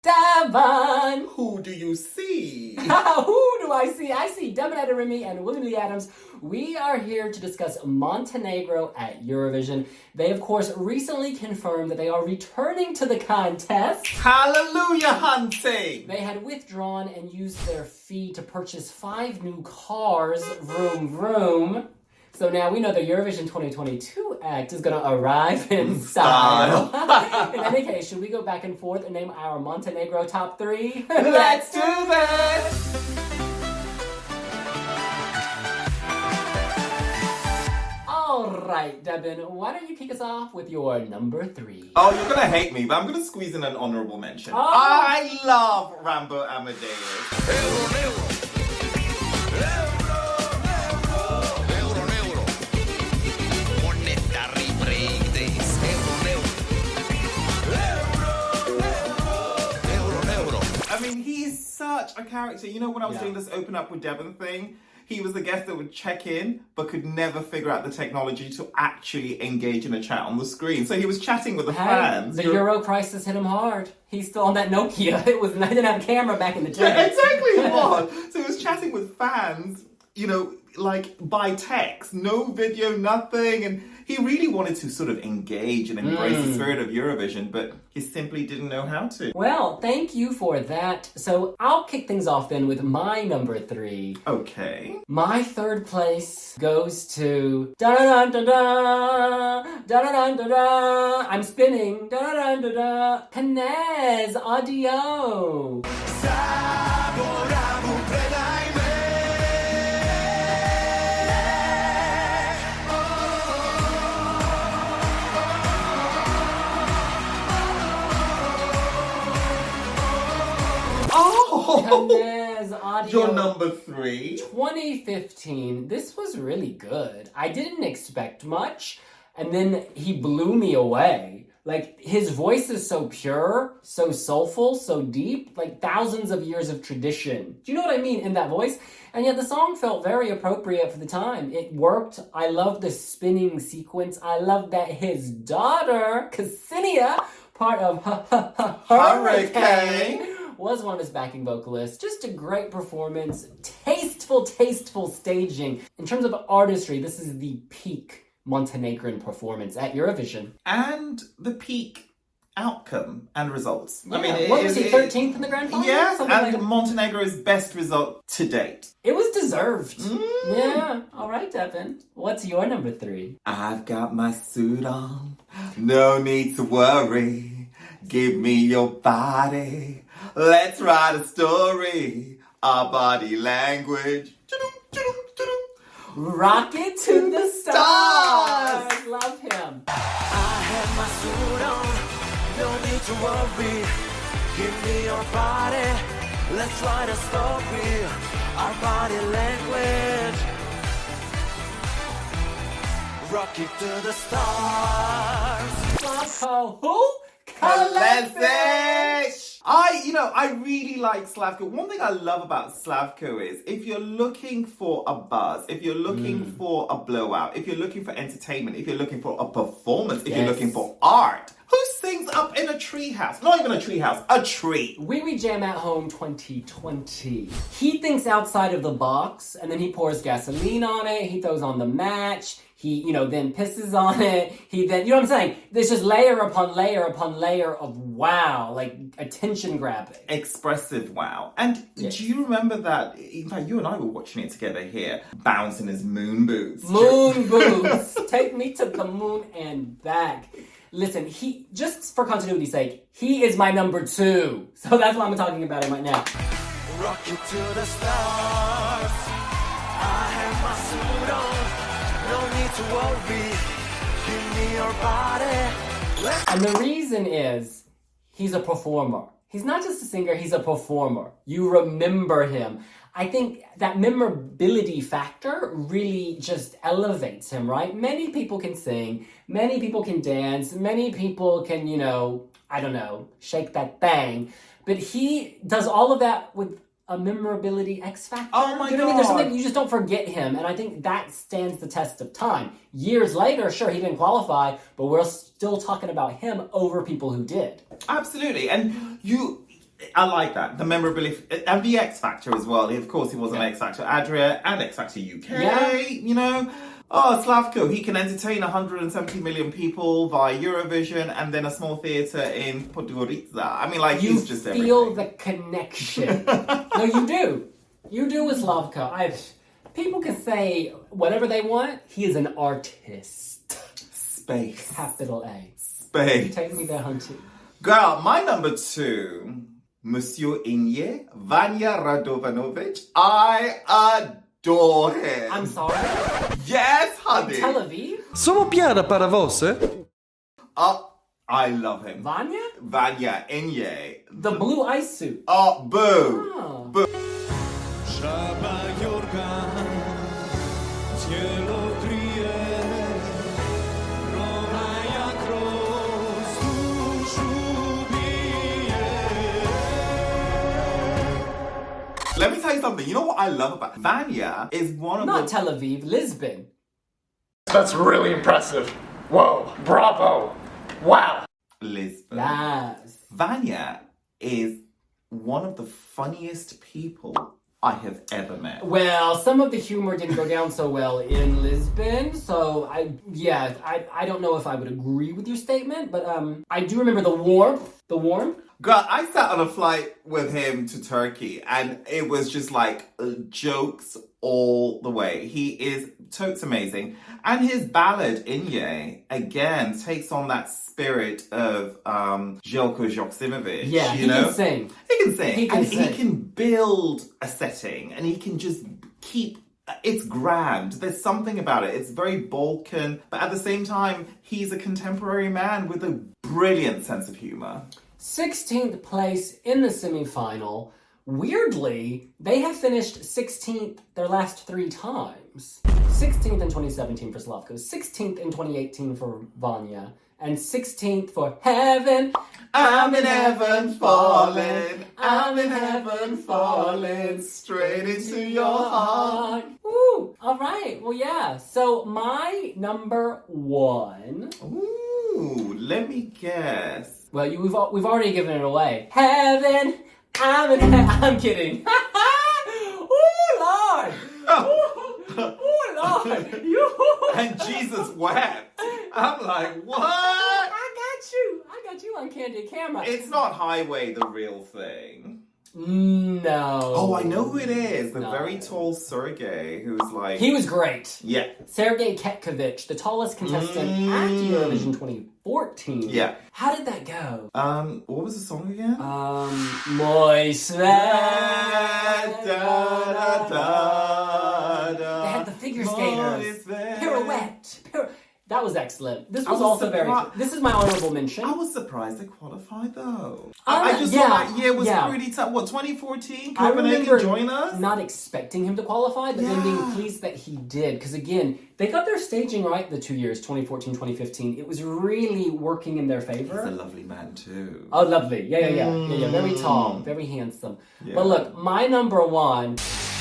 Devon! Who do you see? Who do I see? I see Devon Adarimi and William Lee Adams. We are here to discuss Montenegro at Eurovision. They, of course, recently confirmed that they are returning to the contest. Hallelujah, hunting! They had withdrawn and used their fee to purchase 5 new cars. Vroom, vroom. So now we know the Eurovision 2022 act is going to arrive in style. In any case, should we go back and forth and name our Montenegro top 3? Let's do this! All right, Devin, why don't you kick us off with your number 3? Oh, you're gonna hate me, but I'm gonna squeeze in an honorable mention. Oh. I love Rambo Amadeus. I mean, he's such a character. You know, when I was doing this Open Up with Devon thing, he was the guest that would check in, but could never figure out the technology to actually engage in a chat on the screen. So he was chatting with the fans. The Euro crisis hit him hard. He's still on that Nokia. I didn't have a camera back in the day. Yeah, exactly, he was. So he was chatting with fans, you know, like by text, no video, nothing. And he really wanted to sort of engage and embrace the spirit of Eurovision, but he simply didn't know how to. Well, thank you for that. So I'll kick things off then with my number 3. Okay. My third place goes to da-da-da-da-da, da-da-da-da-da. I'm spinning, da-da-da-da-da. Canez, audio. Canez, audio. Your number 3. 2015. This was really good. I didn't expect much, and then he blew me away. Like, his voice is so pure, so soulful, so deep, like thousands of years of tradition. Do you know what I mean in that voice? And yet the song felt very appropriate for the time. It worked. I love the spinning sequence. I love that his daughter, Ksenia, part of Hurricane, was one of his backing vocalists. Just a great performance. Tasteful staging. In terms of artistry, this is the peak Montenegrin performance at Eurovision. And the peak outcome and results. Yeah. I mean, what was he, 13th in the grand final? Yes, Something and like Montenegro's best result to date. It was deserved. Yeah. All right, Devin. What's your number 3? I've got my suit on. No need to worry. Give me your body. Let's write a story. Our body language. Rocket to the stars. Love him. I have my suit on. No need to worry. Give me your body. Let's write a story. Our body language. Rocket to the stars. Slavko who? Kalesic! I really like Slavko. One thing I love about Slavko is if you're looking for a buzz, if you're looking for a blowout, if you're looking for entertainment, if you're looking for a performance, if you're looking for art, who sings up in a treehouse? Not even a treehouse, a tree. Wee Wee Jam at Home 2020. He thinks outside of the box, and then he pours gasoline on it, he throws on the match, he, then pisses on it, he then, you know what I'm saying? There's just layer upon layer upon layer of wow, like attention grabbing. Expressive wow. And do you remember that, in fact, you and I were watching it together here, bouncing his moon boots. Moon boots. Take me to the moon and back. Listen, he, just for continuity's sake, he is my number 2. So that's why I'm talking about him right now. Rocket to the stars. I have my suit on. No need to worry. Give me your body. And the reason is, he's a performer. He's not just a singer, he's a performer. You remember him. I think that memorability factor really just elevates him, right? Many people can sing, many people can dance, many people can, shake that thing. But he does all of that with a memorability X factor. Oh my God. There's something, you just don't forget him. And I think that stands the test of time. Years later, sure, he didn't qualify, but we're still talking about him over people who did. Absolutely. And I like that. The memorability and the X Factor as well. Of course, he was on X Factor Adria and X Factor UK, you know. Oh, Slavko, he can entertain 170 million people via Eurovision and then a small theatre in Podgorica. I mean, like, he's just everything. You feel the connection. No, you do. You do with Slavko. People can say whatever they want. He is an artist. Space. Capital A. Space. Take me there, hunty. Girl, my number 2, Monsieur Inye, Vanya Radovanovic. I adore him. I'm sorry? Yes, honey. Tel Aviv? Sono piada para você? Oh, I love him. Vanya? Vanya Inye. The blue ice suit. Oh, boo. Oh. Boo. Let me tell you something. You know what I love about Vanya is one of Not Tel Aviv, Lisbon. That's really impressive. Whoa, bravo. Wow. Lisbon. Yes. Vanya is one of the funniest people I have ever met. Well, some of the humor didn't go down so well in Lisbon, so I don't know if I would agree with your statement, but I do remember the warmth. Girl, I sat on a flight with him to Turkey and it was just like jokes all the way. He is totes amazing. And his ballad, Inye, again, takes on that spirit of Željko Joksimovic. Yeah, you know? Can sing. He can sing. He can build a setting and he can just keep... It's grand. There's something about it. It's very Balkan, but at the same time, he's a contemporary man with a brilliant sense of humor. 16th place in the semi-final. Weirdly, they have finished 16th their last 3 times. 16th in 2017 for Slavko, 16th in 2018 for Vanya, and 16th for Heaven. I'm in heaven falling, I'm in heaven falling, straight into your heart. Ooh, all right. Well, yeah. So my number 1. Ooh, let me guess. Well, we've already given it away. Heaven, I'm kidding. Ooh, Lord. Ooh, Lord. And Jesus wept. I'm like, what? I got you on candid camera. It's not Highway, the real thing. No. Oh, I know who it is. The No. very tall Sergey, who's like... He was great. Yeah. Sergei Ketkovich, the tallest contestant at Eurovision 2014. Yeah. How did that go? What was the song again? Moi Svet. Da, da, da, da. They had the figure skaters. Pirouette. That was excellent. This was was also surprised. This is my honorable mention. I was surprised they qualified though. I just yeah, thought that year was yeah. pretty tough. What, 2014? I Copenhagen remember join us? not expecting him to qualify, but then being pleased that he did. Because again, they got their staging right the 2 years, 2014, 2015. It was really working in their favor. He's a lovely man too. Oh, lovely. Yeah. Very tall, very handsome. Yeah. But look, my number 1...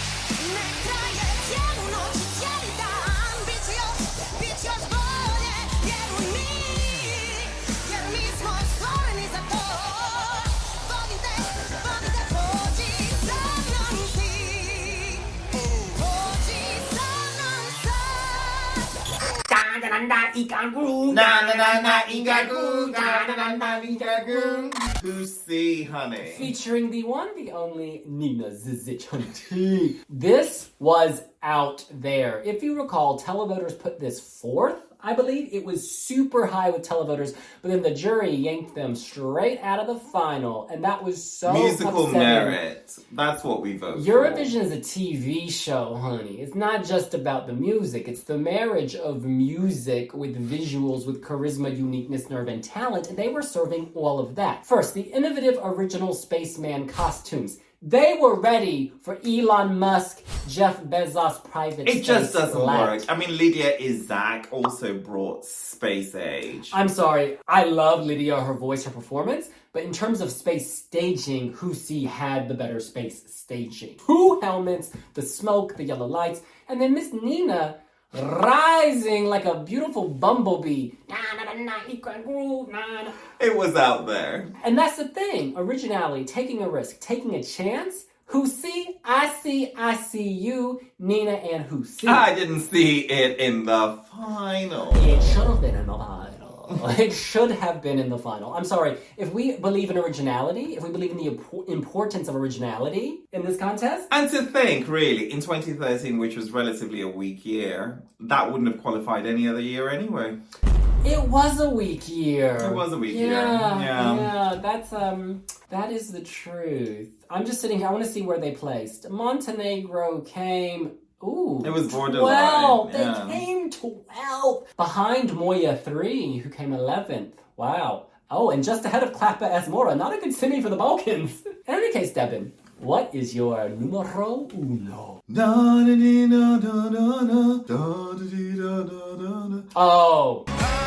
Pussy, honey. Featuring the one, the only Nina Zizic Hunty. This was out there. If you recall, televoters put this 4th, I believe. It was super high with televoters, but then the jury yanked them straight out of the final, and that was so Musical upsetting. merit. That's what we vote Eurovision is a TV show, honey. It's not just about the music. It's the marriage of music with visuals, with charisma, uniqueness, nerve, and talent, and they were serving all of that. First, the innovative original spaceman costumes. They were ready for Elon Musk, Jeff Bezos' private It just space doesn't flight. work. I mean, Lydia Isaac also brought Space Age. I'm sorry, I love Lydia, her voice, her performance, but in terms of space staging, Husi had the better space staging. 2 helmets, the smoke, the yellow lights, and then Miss Nina, rising like a beautiful bumblebee. Na, na, na, na, he can groove, na, na. It was out there. And that's the thing. Originality, taking a risk, taking a chance. Who see, I see you, Nina and Who see. I didn't see it in the final. It should have been in the final. It should have been in the final. I'm sorry. If we believe in originality, if we believe in the importance of originality in this contest. And to think, really, in 2013, which was relatively a weak year, that wouldn't have qualified any other year anyway. It was a weak year. It was a weak year. Yeah, that is the truth. I'm just sitting here. I want to see where they placed. Montenegro came... Ooh, it was borderline. 12. Yeah. They came 12. Behind Moya 3, who came 11th. Wow. Oh, and just ahead of Klapa Asmora. Not a good semi for the Balkans. In any case, Devin, what is your numero uno? Oh.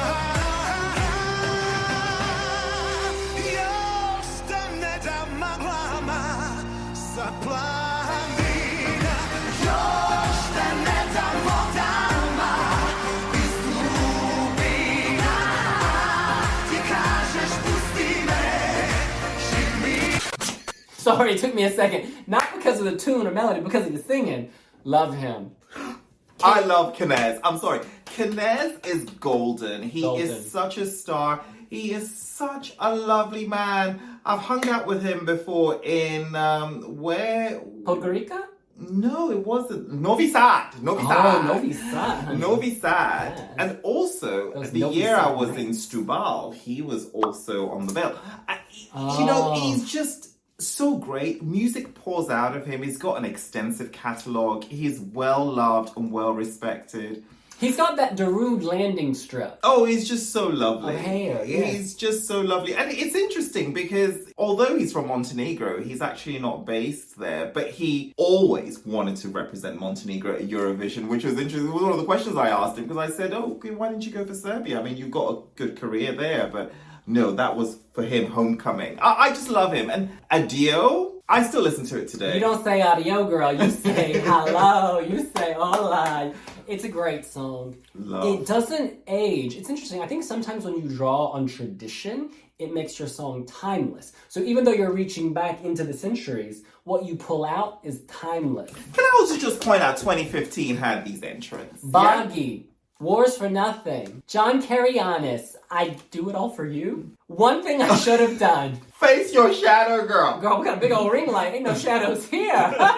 Sorry, it took me a second. Not because of the tune or melody, because of the singing. Love him. I love Knez. I'm sorry. Knez is golden. He is such a star. He is such a lovely man. I've hung out with him before in, where? Podgorica? No, it wasn't. Novi Sad. Novi Sad. Novi Sad. And also, the year I was in Stubal, he was also on the bill. You know, he's just so great. Music pours out of him. He's got an extensive catalogue. He's well loved and well respected. He's got that Darude landing strip. Oh, he's just so lovely. Of hair, yes. He's just so lovely. And it's interesting because although he's from Montenegro, he's actually not based there, but he always wanted to represent Montenegro at Eurovision, which was interesting. It was one of the questions I asked him because I said, oh, okay, why didn't you go for Serbia? I mean, you've got a good career there, but no, that was for him homecoming. I just love him. And Adio, I still listen to it today. You don't say adio, girl. You say hello. You say hola. It's a great song. Love. It doesn't age. It's interesting. I think sometimes when you draw on tradition, it makes your song timeless. So even though you're reaching back into the centuries, what you pull out is timeless. Can I also just point out 2015 had these entrants? Boggy. Wars for Nothing. John Karagiannis. I Do It All For You. One thing I should have done. Face your shadow, girl. Girl, we got a big old ring light. Ain't no shadows here.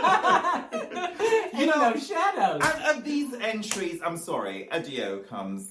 Ain't no shadows. And of these entries, I'm sorry, Adio comes.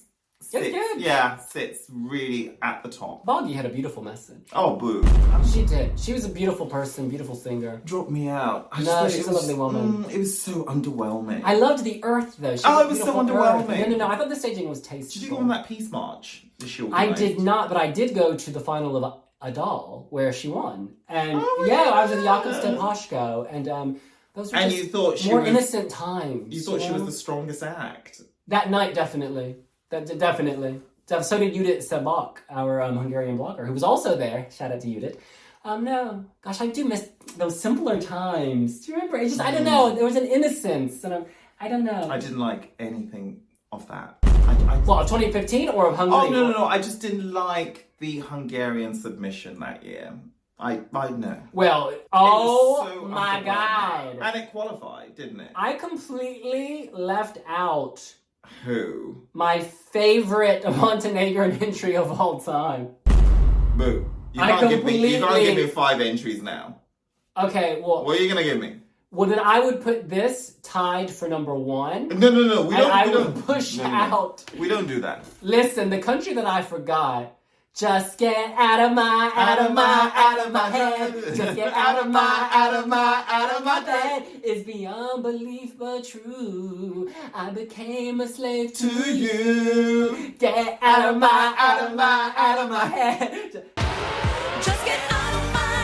Sits really at the top. Boggy had a beautiful message. Oh, boo. She did. She was a beautiful person, beautiful singer. Drop me out. She's a lovely woman. It was so underwhelming. I loved the Earth, though. It was so underwhelming. No. I thought the staging was tasteful. Did you go on that Peace March? I did not, but I did go to the final of Adal, where she won. And I was at the Jakobstad Hoshko, and those were you thought she more was, innocent times. You thought she was the strongest act? That night, definitely. Definitely. So did Judith Sabak, our Hungarian blogger, who was also there. Shout out to Judith. No. Gosh, I do miss those simpler times. Do you remember? It's just, I don't know. There was an innocence. And I don't know. I didn't like anything of that. What, of 2015 or of Hungary? Oh, no. I just didn't like the Hungarian submission that year. I know. Well, so my God. And it qualified, didn't it? I completely left out... Who? My favorite Montenegrin entry of all time. Boo. You can't give me 5 entries now. Okay, well... What are you going to give me? Well, then I would put this tied for number 1. No. I would push out... We don't do that. Listen, the country that I forgot... Just get out of my head. Just get out of my head. It's beyond belief but true. I became a slave to you. Get out of my head. Just get out of my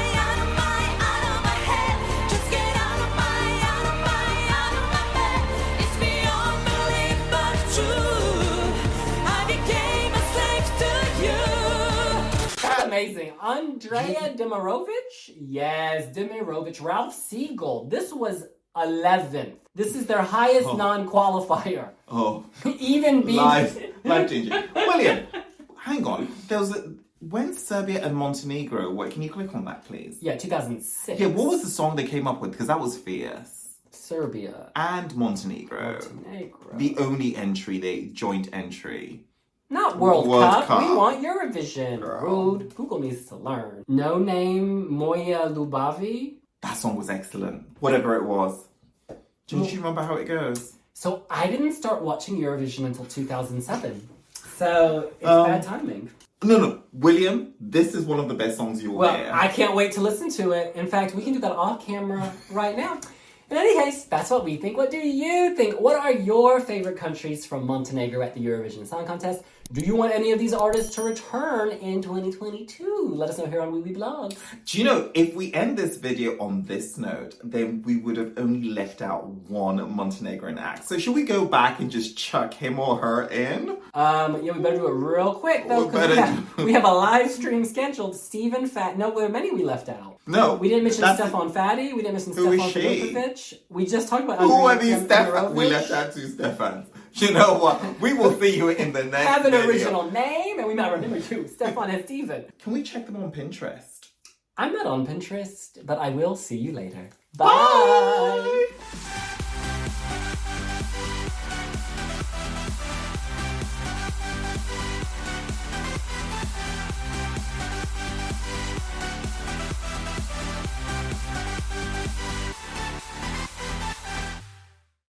head. Just get out of my head. It's beyond belief but true. I became a slave to you. Amazing. Andrea Demirovic? Yes, Demirovic. Ralph Siegel. This was 11th. This is their highest non-qualifier. Oh. Even being... Life-changing. William, hang on. When Serbia and Montenegro... Wait, can you click on that, please? Yeah, 2006. Yeah, what was the song they came up with? Because that was fierce. Serbia. And Montenegro. The only joint entry. Not World Cup. We want Eurovision. Rude. Google needs to learn. No Name, Moja Ljubavi. That song was excellent. Whatever it was. Do you remember how it goes? So I didn't start watching Eurovision until 2007. So it's bad timing. No. William, this is one of the best songs you'll hear. Well, I can't wait to listen to it. In fact, we can do that off camera right now. In any case, that's what we think. What do you think? What are your favorite countries from Montenegro at the Eurovision Song Contest? Do you want any of these artists to return in 2022? Let us know here on Wee Wee Blog. Do you know, if we end this video on this note, then we would have only left out one Montenegrin act. So should we go back and just chuck him or her in? Yeah, we better do it real quick, though, because we have a live stream scheduled. Stephen Fat. No, there are many we left out. No. We didn't mention Stefan Fadi. We didn't mention Stefan Filipovic. We just talked about Who are these Stefan? We left out 2 Stefans. You know what? We will see you in the next Have an video. original name, and we might remember you, Stefan and Steven. Can we check them on Pinterest? I'm not on Pinterest, but I will see you later. Bye!